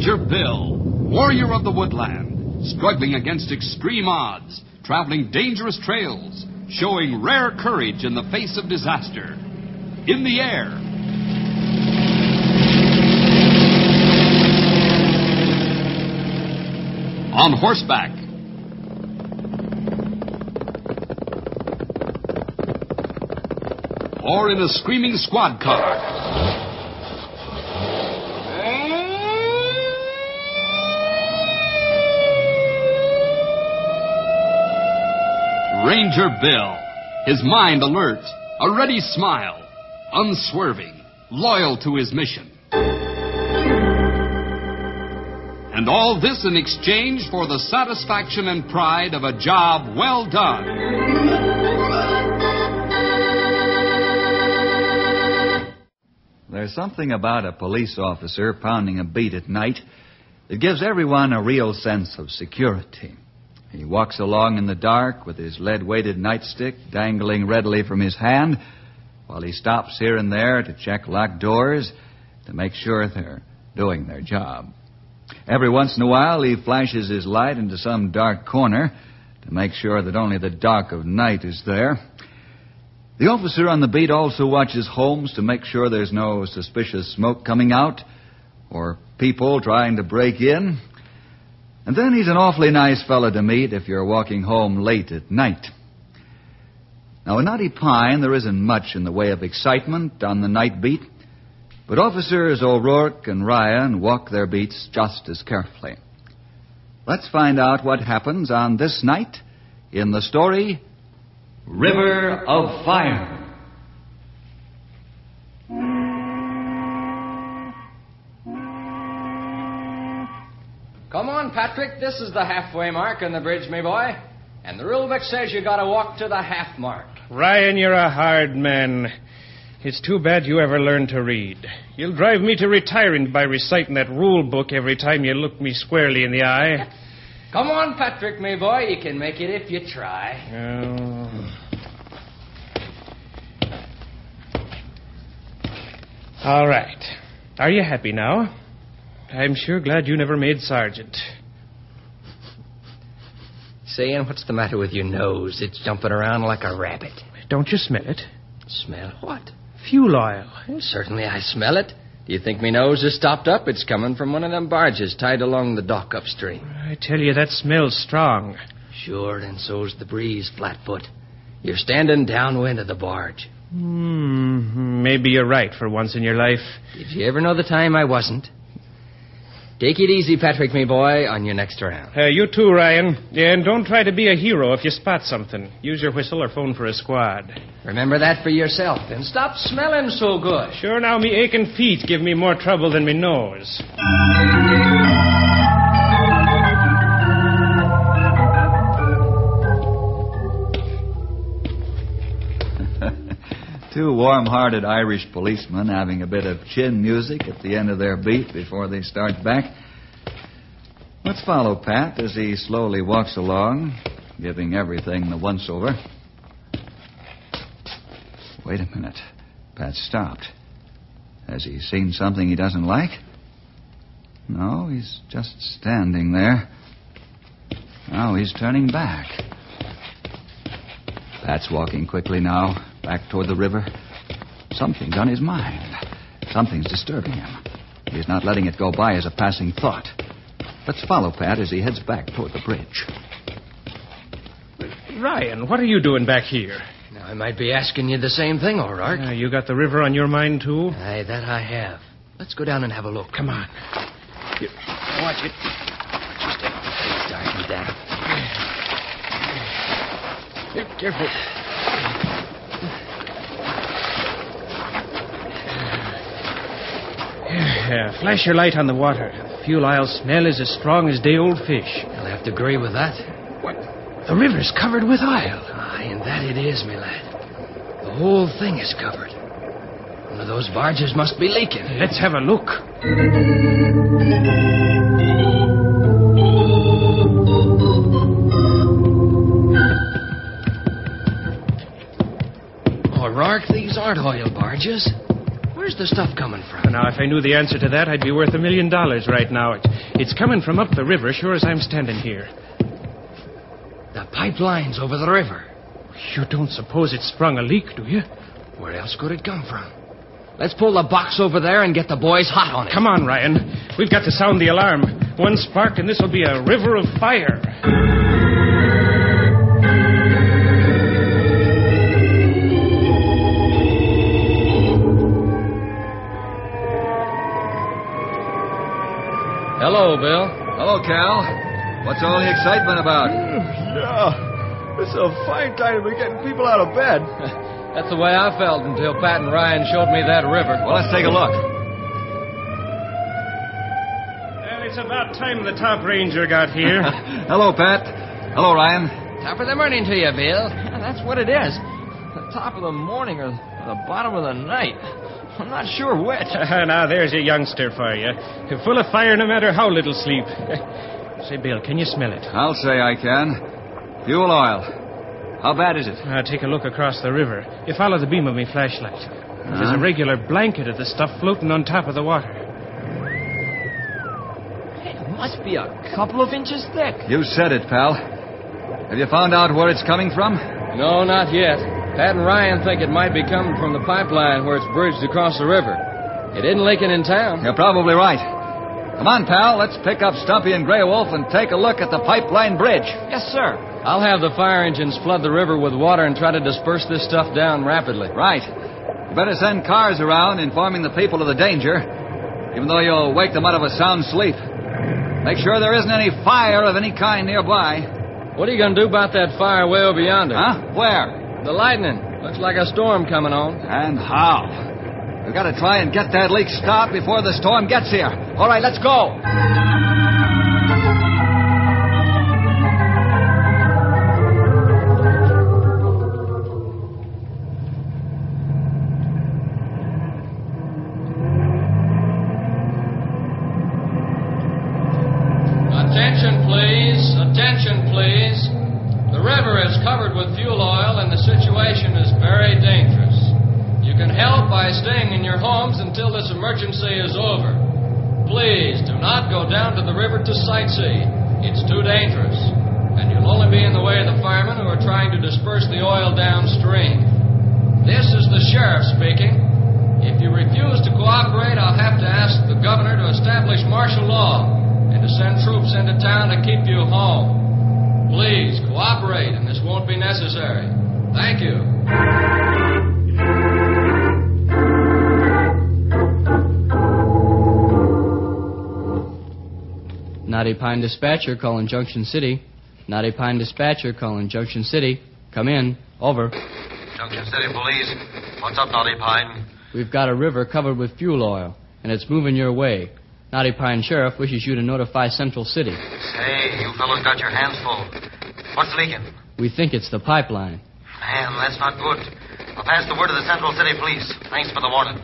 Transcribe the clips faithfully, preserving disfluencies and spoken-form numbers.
Ranger Bill, warrior of the woodland, struggling against extreme odds, traveling dangerous trails, showing rare courage in the face of disaster. In the air. On horseback. Or in a screaming squad car. Ranger Bill, his mind alert, a ready smile, unswerving, loyal to his mission. And all this in exchange for the satisfaction and pride of a job well done. There's something about a police officer pounding a beat at night that gives everyone a real sense of security. He walks along in the dark with his lead-weighted nightstick dangling readily from his hand while he stops here and there to check locked doors to make sure they're doing their job. Every once in a while, he flashes his light into some dark corner to make sure that only the dark of night is there. The officer on the beat also watches homes to make sure there's no suspicious smoke coming out or people trying to break in. And then he's an awfully nice fellow to meet if you're walking home late at night. Now, in Knotty Pine, there isn't much in the way of excitement on the night beat, but Officers O'Rourke and Ryan walk their beats just as carefully. Let's find out what happens on this night in the story, River of Fire. Come on, Patrick. This is the halfway mark on the bridge, me boy. And the rule book says you gotta walk to the half mark. Ryan, you're a hard man. It's too bad you ever learned to read. You'll drive me to retiring by reciting that rule book every time you look me squarely in the eye. Come on, Patrick, me boy. You can make it if you try. Oh. All right. Are you happy now? I'm sure glad you never made sergeant. Saying, what's the matter with your nose? It's jumping around like a rabbit. Don't you smell it? Smell what? Fuel oil. Well, certainly I smell it. Do you think me nose is stopped up? It's coming from one of them barges tied along the dock upstream. I tell you, that smells strong. Sure, and so's the breeze, Flatfoot. You're standing downwind of the barge. Hmm, maybe you're right for once in your life. Did you ever know the time I wasn't? Take it easy, Patrick, me boy, on your next round. Uh, you too, Ryan. Yeah, and don't try to be a hero if you spot something. Use your whistle or phone for a squad. Remember that for yourself, and stop smelling so good. Sure, now me aching feet give me more trouble than me nose. Two warm-hearted Irish policemen having a bit of chin music at the end of their beat before they start back. Let's follow Pat as he slowly walks along, giving everything the once-over. Wait a minute. Pat stopped. Has he seen something he doesn't like? No, he's just standing there. Now he's turning back. Pat's walking quickly now, back toward the river. Something's on his mind. Something's disturbing him. He's not letting it go by as a passing thought. Let's follow Pat as he heads back toward the bridge. Ryan, what are you doing back here? Now, I might be asking you the same thing, O'Rourke. Uh, you got the river on your mind, too? Aye, that I have. Let's go down and have a look. Come on. Here, watch it. Just a it's dark and damp. Here, careful. Yeah, flash your light on the water. The fuel oil smell is as strong as day-old fish. I'll have to agree with that. What? The river's covered with oil. Aye, and that it is, me lad. The whole thing is covered. One of those barges must be leaking. Let's have a look. O'Rourke, these aren't oil barges. What Where's the stuff coming from? Now, if I knew the answer to that, I'd be worth a million dollars right now. It, it's coming from up the river, sure as I'm standing here. The pipeline's over the river. You don't suppose it sprung a leak, do you? Where else could it come from? Let's pull the box over there and get the boys hot on it. Come on, Ryan. We've got to sound the alarm. One spark and this'll be a river of fire. Hello, Bill. Hello, Cal. What's all the excitement about? Yeah, it's a fine time to be getting people out of bed. That's the way I felt until Pat and Ryan showed me that river. Well, let's take a look. Well, it's about time the top ranger got here. Hello, Pat. Hello, Ryan. Top of the morning to you, Bill. Yeah, that's what it is. The top of the morning or the bottom of the night. I'm not sure which. Now, there's a youngster for you. Full of fire no matter how little sleep. Say, Bill, can you smell it? I'll say I can. Fuel oil. How bad is it? Now, take a look across the river. You follow the beam of my flashlight. Uh-huh. There's a regular blanket of the stuff floating on top of the water. It must be a couple of inches thick. You said it, pal. Have you found out where it's coming from? No, not yet. Pat and Ryan think it might be coming from the pipeline where it's bridged across the river. It isn't leaking in town. You're probably right. Come on, pal. Let's pick up Stumpy and Grey Wolf and take a look at the pipeline bridge. Yes, sir. I'll have the fire engines flood the river with water and try to disperse this stuff down rapidly. Right. You better send cars around informing the people of the danger, even though you'll wake them out of a sound sleep. Make sure there isn't any fire of any kind nearby. What are you going to do about that fire way over yonder? Huh? Where? The lightning. Looks like a storm coming on. And how? We've got to try and get that leak stopped before the storm gets here. All right, let's go. Attention, please. Attention, please. The river is covered with fuel oil and the situation is very dangerous. You can help by staying in your homes until this emergency is over. Please do not go down to the river to sightsee. It's too dangerous. And you'll only be in the way of the firemen who are trying to disperse the oil downstream. This is the sheriff speaking. If you refuse to cooperate, I'll have to ask the governor to establish martial law and to send troops into town to keep you home. Please, cooperate, and this won't be necessary. Thank you. Knotty Pine Dispatcher calling Junction City. Knotty Pine Dispatcher calling Junction City. Come in. Over. Junction City Police. What's up, Knotty Pine? We've got a river covered with fuel oil, and it's moving your way. Knotty Pine Sheriff wishes you to notify Central City. Say, you fellows got your hands full. What's leaking? We think it's the pipeline. Man, that's not good. I'll pass the word to the Central City Police. Thanks for the warning.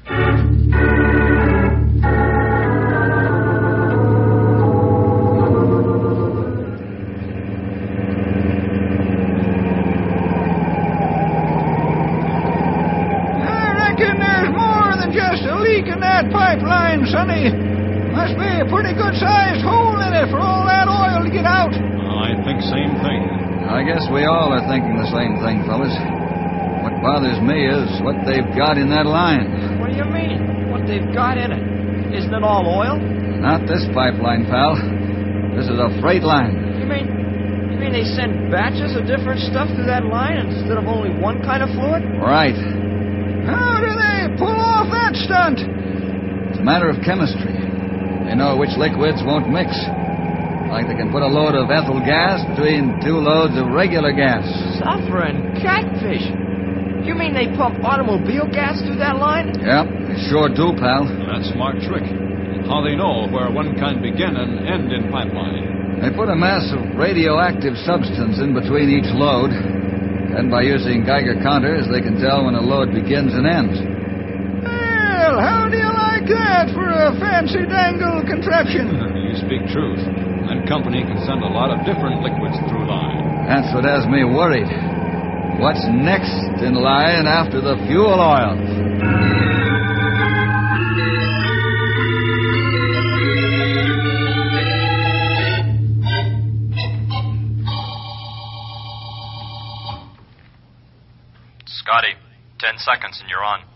I reckon there's more than just a leak in that pipeline, Sonny. Must be a pretty good-sized hole in it for all that oil to get out. I think same thing. I guess we all are thinking the same thing, fellas. What bothers me is what they've got in that line. What do you mean? What they've got in it? Isn't it all oil? Not this pipeline, pal. This is a freight line. You mean you mean they send batches of different stuff through that line instead of only one kind of fluid? Right. How do they pull off that stunt? It's a matter of chemistry. They know which liquids won't mix. Like they can put a load of ethyl gas between two loads of regular gas. Sulfur and catfish. You mean they pump automobile gas through that line? Yep, they sure do, pal. That's a smart trick. How they know where one can begin and end in pipeline. They put a mass of radioactive substance in between each load. And by using Geiger counters, they can tell when a load begins and ends. Well, how do you like that for a fancy dangle contraption? You speak truth. And company can send a lot of different liquids through line. That's what has me worried. What's next in line after the fuel oil? Hawkinson, you're on.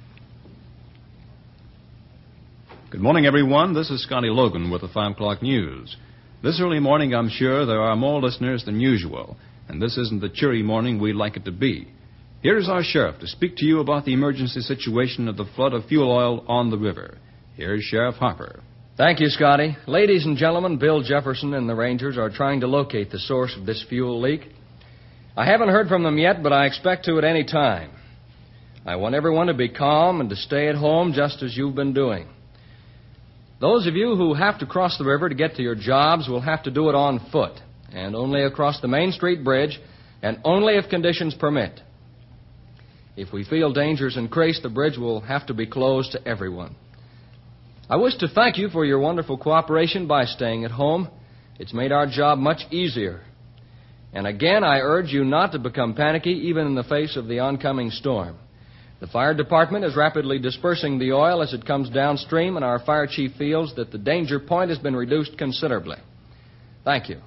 Good morning, everyone. This is Scotty Logan with the five o'clock news. This early morning, I'm sure there are more listeners than usual, and this isn't the cheery morning we'd like it to be. Here is our sheriff to speak to you about the emergency situation of the flood of fuel oil on the river. Here's Sheriff Harper. Thank you, Scotty. Ladies and gentlemen, Bill Jefferson and the Rangers are trying to locate the source of this fuel leak. I haven't heard from them yet, but I expect to at any time. I want everyone to be calm and to stay at home just as you've been doing. Those of you who have to cross the river to get to your jobs will have to do it on foot, and only across the Main Street Bridge, and only if conditions permit. If we feel dangers increase, the bridge will have to be closed to everyone. I wish to thank you for your wonderful cooperation by staying at home. It's made our job much easier. And again, I urge you not to become panicky, even in the face of the oncoming storm. The fire department is rapidly dispersing the oil as it comes downstream, and our fire chief feels that the danger point has been reduced considerably. Thank you.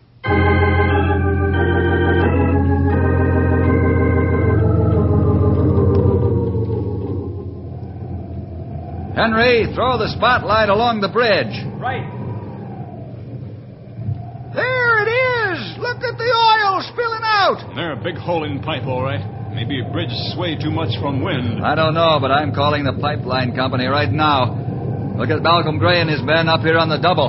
Henry, throw the spotlight along the bridge. Right. There it is! Look at the oil spilling out! There's a big hole in pipe, all right. Maybe a bridge sway too much from wind. I don't know, but I'm calling the pipeline company right now. Look at Malcolm Gray and his men up here on the double.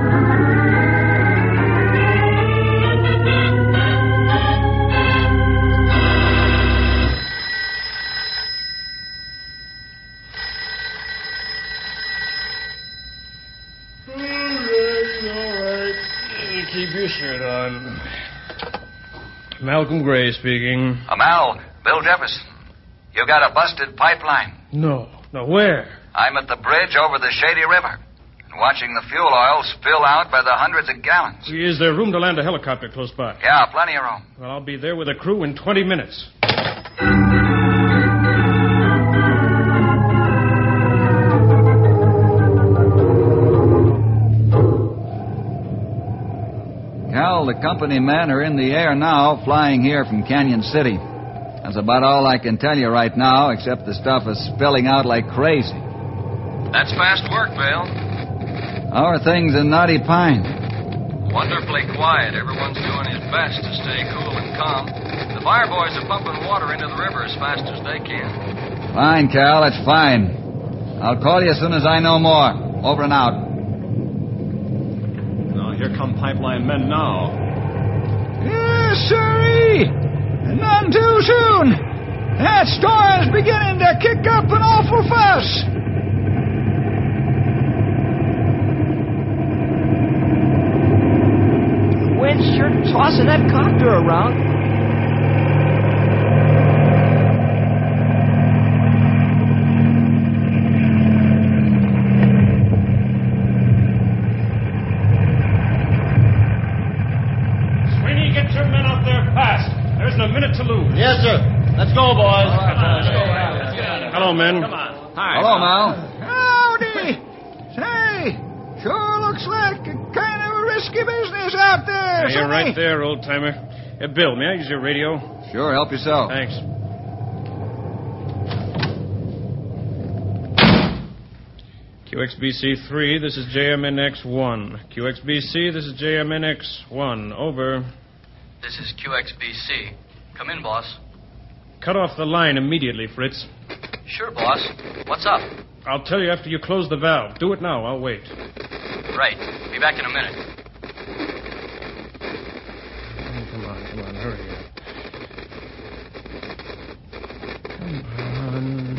Keep your shirt on. Malcolm Gray speaking. Uh, Mal, Bill Jefferson. You got a busted pipeline. No. No, where? I'm at the bridge over the Shady River, watching the fuel oil spill out by the hundreds of gallons. Is there room to land a helicopter close by? Yeah, plenty of room. Well, I'll be there with a crew in twenty minutes. Cal, the company men are in the air now, flying here from Canyon City. That's about all I can tell you right now, except the stuff is spilling out like crazy. That's fast work, Bill. How are things in Knotty Pine? Wonderfully quiet. Everyone's doing his best to stay cool and calm. The fire boys are pumping water into the river as fast as they can. Fine, Cal, that's fine. I'll call you as soon as I know more. Over and out. Now, here come pipeline men now. Yes, sirree! None too soon. That storm's beginning to kick up an awful fuss. The wind's sure tossing that copter around. Sweeney, get your men out there fast. There isn't a minute to lose. Yes, sir. Let's go, boys. Hello, men. Hi. Hello, Mal. Howdy! Say, sure looks like a kind of a risky business out there. You're sonny. right there, old-timer. Uh, Bill, may I use your radio? Sure, help yourself. Thanks. Q X B C three, this is J M N X one. Q X B C, this is J M N X one. Over. This is Q X B C. Come in, boss. Cut off the line immediately, Fritz. Sure, boss. What's up? I'll tell you after you close the valve. Do it now. I'll wait. Right. Be back in a minute. Oh, come on, come on, hurry up. Come on.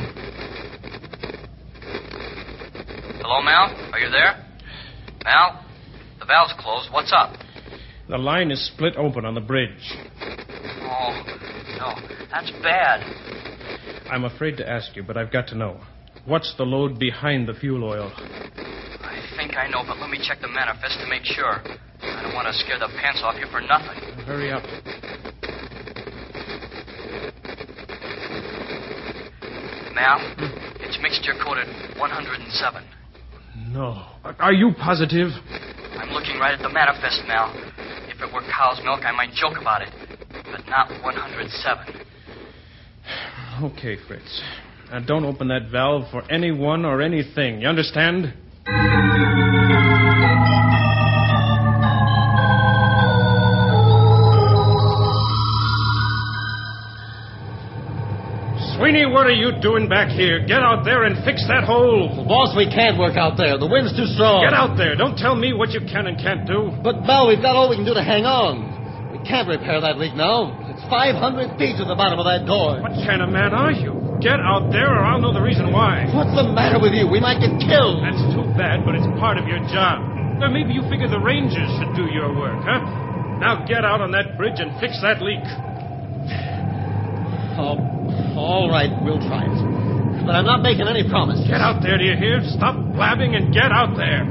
Hello, Mal? Are you there? Mal? The valve's closed. What's up? The line is split open on the bridge. Oh, no. That's bad. I'm afraid to ask you, but I've got to know. What's the load behind the fuel oil? I think I know, but let me check the manifest to make sure. I don't want to scare the pants off you for nothing. Hurry up. Mal, it's mixture coded one hundred seven. No. Are you positive? I'm looking right at the manifest, Mal. If it were cow's milk, I might joke about it. But not one hundred seven. Okay, Fritz. Now, don't open that valve for anyone or anything. You understand? Sweeney, what are you doing back here? Get out there and fix that hole. Well, boss, we can't work out there. The wind's too strong. Get out there. Don't tell me what you can and can't do. But, Mel, we've got all we can do to hang on. We can't repair that leak now. It's five hundred feet to the bottom of that door. What kind of man are you? Get out there or I'll know the reason why. What's the matter with you? We might get killed. That's too bad, but it's part of your job. Or maybe you figure the Rangers should do your work, huh? Now get out on that bridge and fix that leak. Oh, all right, we'll try it. But I'm not making any promises. Get out there, do you hear? Stop blabbing and get out there.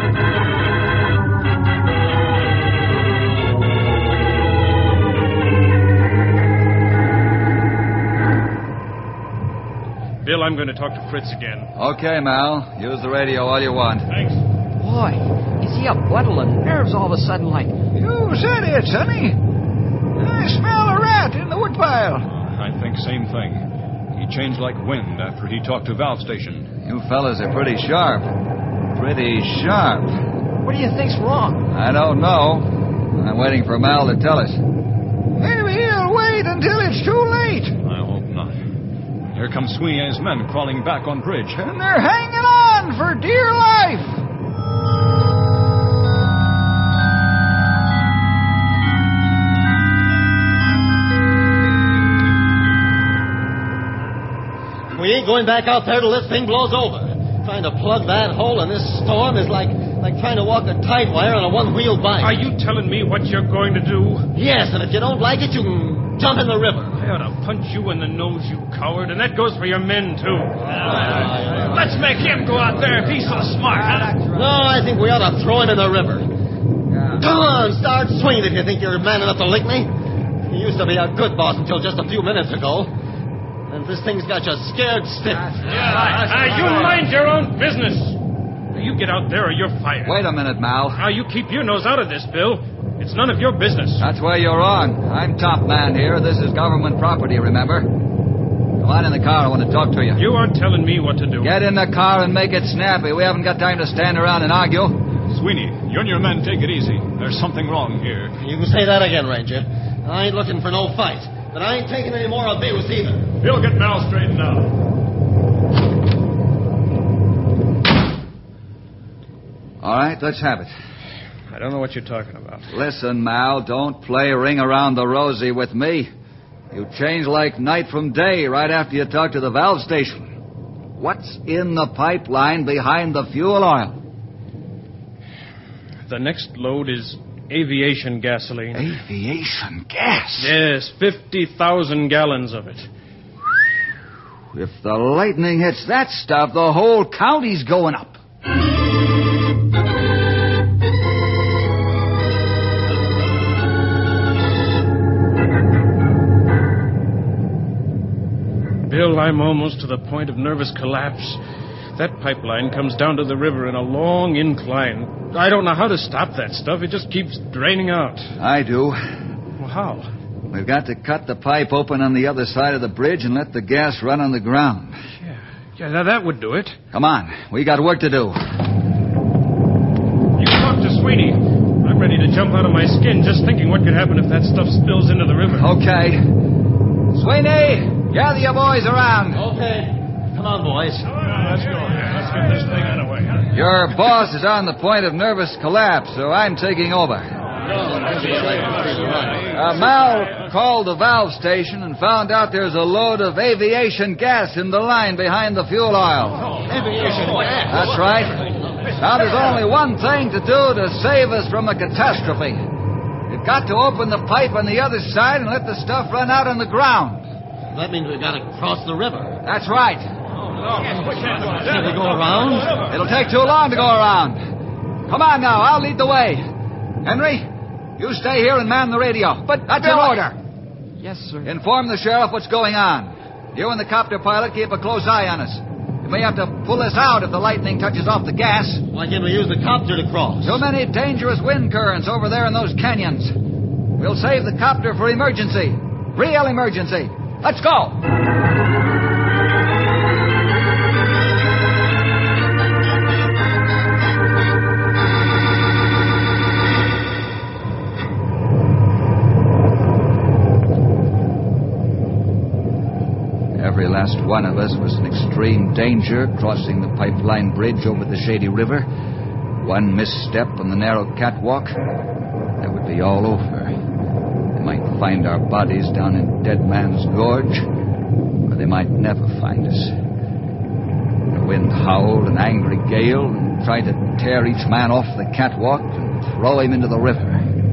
Bill, I'm going to talk to Fritz again. Okay, Mal. Use the radio all you want. Thanks. Boy, is he a bundle of nerves all of a sudden like... You said it, Sonny. I smell a rat in the woodpile. I think same thing. He changed like wind after he talked to Valve Station. You fellas are pretty sharp. Pretty sharp. What do you think's wrong? I don't know. I'm waiting for Mal to tell us. Maybe he'll wait until it's too late. I hope not. Here come Sweeney and his men crawling back on bridge. And they're hanging on for dear life. We ain't going back out there till this thing blows over. Trying to plug that hole in this storm is like like trying to walk a tight wire on a one-wheel bike. Are you telling me what you're going to do? Yes, and if you don't like it, you can jump in the river. I ought to punch you in the nose, you coward, and that goes for your men, too. Let's make him go out there if he's so smart, huh? No, I think we ought to throw him in the river. Come on, start swinging if you think you're man enough to lick me. You used to be a good boss until just a few minutes ago. And this thing's got you scared stiff. Yeah, right. Now, you mind your own business. Now, you get out there or you're fired. Wait a minute, Mal. Now, you keep your nose out of this, Bill. It's none of your business. That's where you're wrong. I'm top man here. This is government property, remember? Come on in the car. I want to talk to you. You aren't telling me what to do. Get in the car and make it snappy. We haven't got time to stand around and argue. Sweeney, you and your men take it easy. There's something wrong here. You can say that again, Ranger. I ain't looking for no fight. But I ain't taking any more abuse either. Bill, get Mal straightened out. All right, let's have it. I don't know what you're talking about. Listen, Mal, don't play ring around the rosy with me. You change like night from day right after you talk to the valve station. What's in the pipeline behind the fuel oil? The next load is aviation gasoline. Aviation gas? Yes, fifty thousand gallons of it. If the lightning hits that stuff, the whole county's going up. Bill, I'm almost to the point of nervous collapse. That pipeline comes down to the river in a long incline. I don't know how to stop that stuff. It just keeps draining out. I do. Well, how? We've got to cut the pipe open on the other side of the bridge and let the gas run on the ground. Yeah, yeah, now that would do it. Come on. We got work to do. You talk to Sweeney. I'm ready to jump out of my skin just thinking what could happen if that stuff spills into the river. Okay. Sweeney, gather your boys around. Okay. Come on, boys. Come on, let's go. Let's get this thing out of the way. Your boss is on the point of nervous collapse, so I'm taking over. Uh, Mal called the valve station and found out there's a load of aviation gas in the line behind the fuel oil. Aviation gas? That's right. Now there's only one thing to do to save us from a catastrophe. We've got to open the pipe on the other side and let the stuff run out on the ground. That means we've got to cross the river. That's right. Can we go around? It'll take too long to go around. Come on now, I'll lead the way. Henry, you stay here and man the radio. But that's an order. Yes, sir. Inform the sheriff what's going on. You and the copter pilot keep a close eye on us. You may have to pull us out if the lightning touches off the gas. Why can't we use the copter to cross? Too many dangerous wind currents over there in those canyons. We'll save the copter for emergency. Real emergency. Let's go. one of us was in extreme danger crossing the pipeline bridge over the shady river. One misstep on the narrow catwalk, that would be all over. They might find our bodies down in Dead Man's Gorge, or they might never find us. The wind howled an angry gale and tried to tear each man off the catwalk and throw him into the river.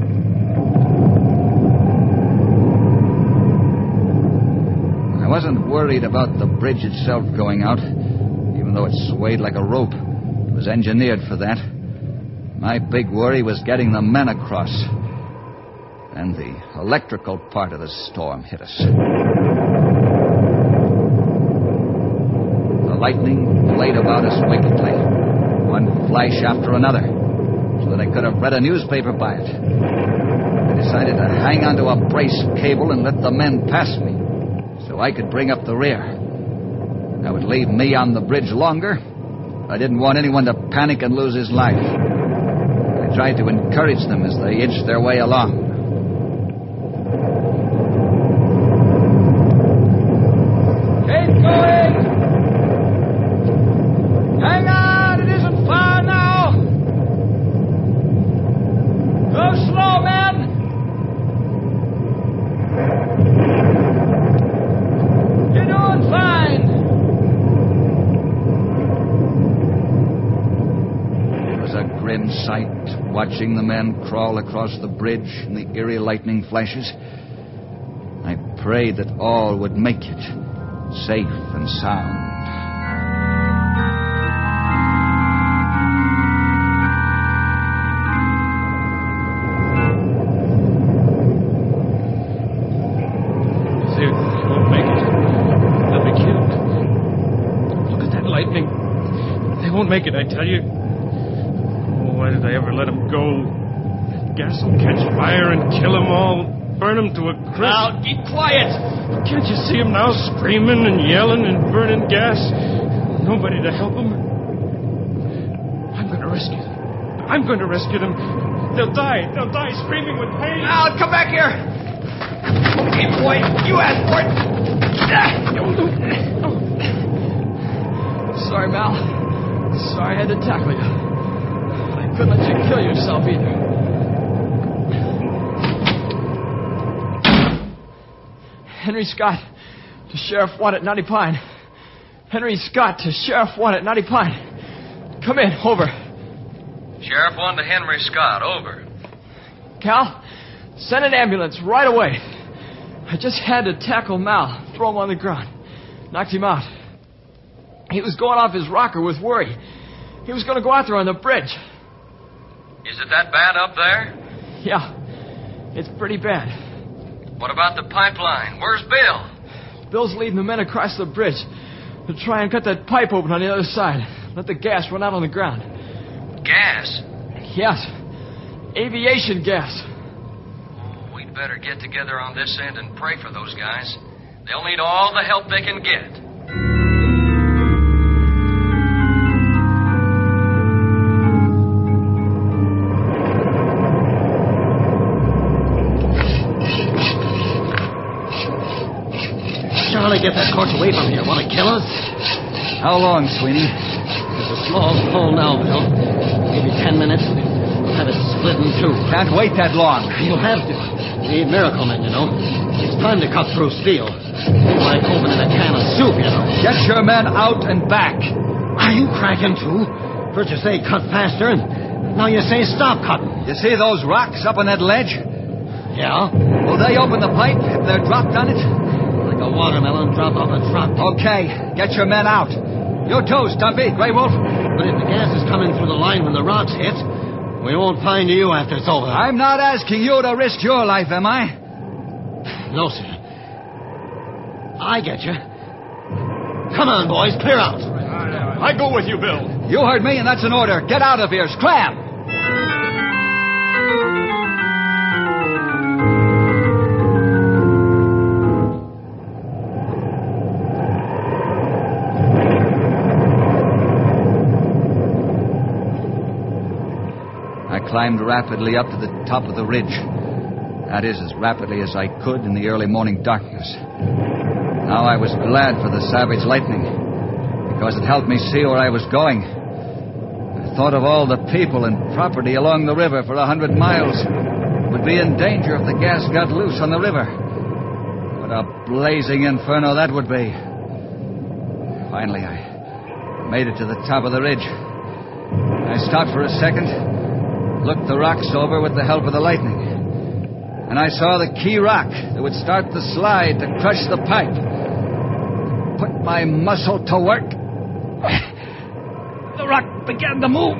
I wasn't worried about the bridge itself going out, even though it swayed like a rope. It was engineered for that. My big worry was getting the men across. And the electrical part of the storm hit us. The lightning played about us wickedly, one flash after another, so that I could have read a newspaper by it. I decided to hang onto a brace cable and let the men pass me, so I could bring up the rear. That would leave me on the bridge longer. I didn't want anyone to panic and lose his life. I tried to encourage them as they inched their way along. Keep going! Hang on, it isn't far now! Go slow, men! You're doing fine! It was a grim sight, watching the men crawl across the bridge in the eerie lightning flashes. I prayed that all would make it, safe and sound. They won't make it. They'll be killed. Look at that lightning. They won't make it, I tell you. Oh, why did I ever let them go? That gas will catch fire and kill them all. Burn them to a crisp. Now, keep quiet! Can't you see them now, screaming and yelling and burning gas? Nobody to help them. I'm going to rescue them. I'm going to rescue them. They'll die. They'll die screaming with pain. Now, come back here! Okay, boy, you asked for it! Sorry, Mal. Sorry I had to tackle you. I couldn't let you kill yourself either. Henry Scott to Sheriff Watt at Knotty Pine. Henry Scott to Sheriff Watt at Knotty Pine. Come in, over. Sheriff one to Henry Scott, over. Cal, send an ambulance right away. I just had to tackle Mal, throw him on the ground. Knocked him out. He was going off his rocker with worry. He was going to go out there on the bridge. Is it that bad up there? Yeah, it's pretty bad. What about the pipeline? Where's Bill? Bill's leading the men across the bridge to try and cut that pipe open on the other side. Let the gas run out on the ground. Gas? Yes. Aviation gas. Oh, we'd better get together on this end and pray for those guys. They'll need all the help they can get. Charlie, get that cork away from here. Want to kill us? How long, Sweeney? There's a small hole now, Bill. Maybe ten minutes. We'll have it split in two. Can't wait that long. You'll have to. We need miracle men, you know. It's time to cut through steel. Like opening a can of soup, you know. Get your men out and back. Are you cracking, too? First you say cut faster, and now you say stop cutting. You see those rocks up on that ledge? Yeah? Will they open the pipe if they're dropped on it? Like a watermelon drop off a truck. Okay, get your men out. You too, Stumpy, Grey Wolf. But if the gas is coming through the line when the rocks hit, we won't find you after it's over. I'm not asking you to risk your life, am I? No, sir. I get you. Come on, boys, clear out. I go with you, Bill. You heard me, and that's an order. Get out of here, scram! I climbed rapidly up to the top of the ridge. That is, as rapidly as I could in the early morning darkness. Now I was glad for the savage lightning, because it helped me see where I was going. I thought of all the people and property along the river for a hundred miles who would be in danger if the gas got loose on the river. What a blazing inferno that would be. Finally, I made it to the top of the ridge. I stopped for a second, looked the rocks over with the help of the lightning, and I saw the key rock that would start the slide to crush the pipe. Put my muscle to work. The rock began to move.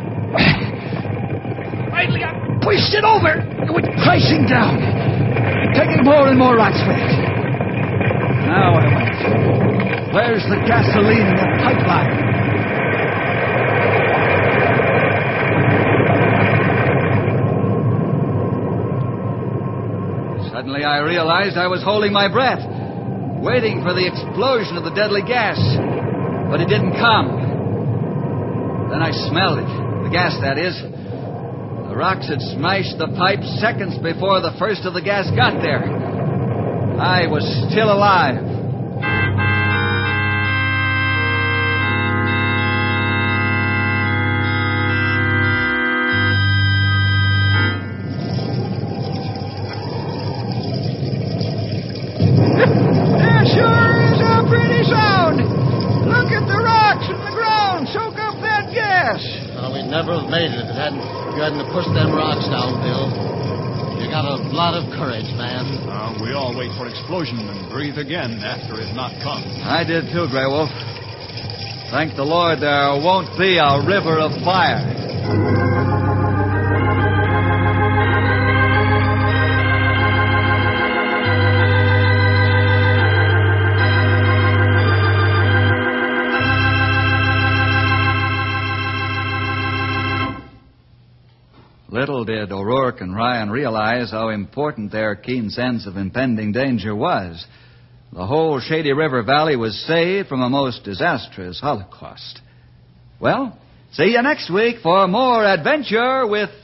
Finally, I pushed it over. It went crashing down, taking more and more rocks with it. Now I went. Where's the gasoline in the pipeline? Suddenly I realized I was holding my breath, waiting for the explosion of the deadly gas. But it didn't come. Then I smelled it. The gas, that is. The rocks had smashed the pipe seconds before the first of the gas got there. I was still alive. Never have made it if it hadn't, you hadn't pushed them rocks down, Bill. You got a lot of courage, man. Uh, we all wait for explosion and breathe again after it not come. I did too, Grey Wolf. Thank the Lord there won't be a river of fire. Little did O'Rourke and Ryan realize how important their keen sense of impending danger was. The whole Shady River Valley was saved from a most disastrous holocaust. Well, see you next week for more adventure with